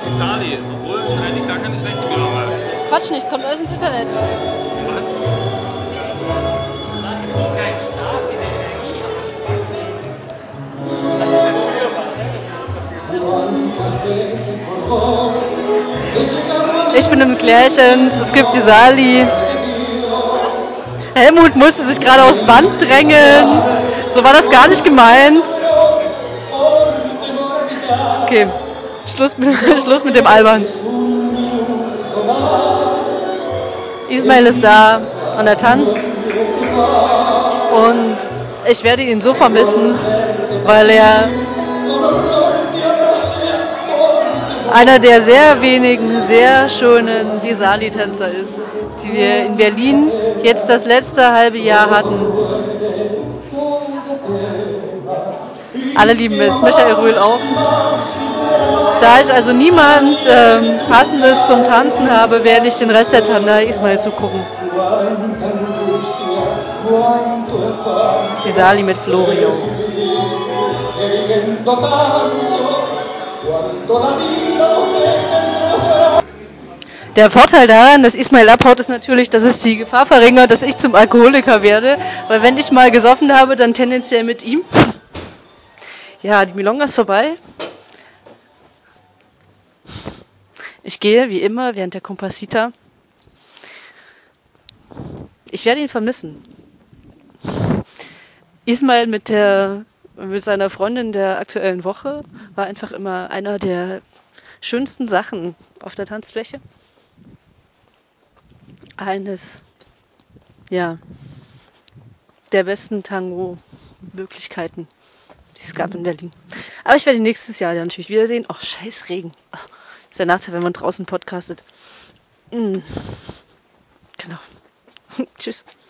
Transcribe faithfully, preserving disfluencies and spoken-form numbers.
Die Sali, obwohl es eigentlich gar keine schlechte Firma ist. Quatsch nicht, es kommt alles ins Internet. Was? Ich bin im Klärchens, es gibt die Sali. Helmut musste sich gerade aufs Band drängen. So war das gar nicht gemeint. Okay, Schluss mit, Schluss mit dem Albern. Ismail ist da und er tanzt. Und ich werde ihn so vermissen, weil er einer der sehr wenigen, sehr schönen Disali-Tänzer ist, die wir in Berlin jetzt das letzte halbe Jahr hatten. Alle lieben es, Michael Rühl auch. Da ich also niemand ähm, Passendes zum Tanzen habe, werde ich den Rest der Tanda Ismail zugucken. Disali mit Florio. Der Vorteil daran, dass Ismail abhaut, ist natürlich, dass es die Gefahr verringert, dass ich zum Alkoholiker werde. Weil wenn ich mal gesoffen habe, dann tendenziell mit ihm. Ja, die Milonga ist vorbei. Ich gehe, wie immer, während der Comparsita. Ich werde ihn vermissen. Ismail mit, der, mit seiner Freundin der aktuellen Woche war einfach immer einer der schönsten Sachen auf der Tanzfläche. Eines, ja, der besten Tango-Möglichkeiten, die es gab in Berlin. Aber ich werde ihn nächstes Jahr dann natürlich wiedersehen. Oh, scheiß Regen. Oh, ist der Nachteil, wenn man draußen podcastet. Mm. Genau. Tschüss.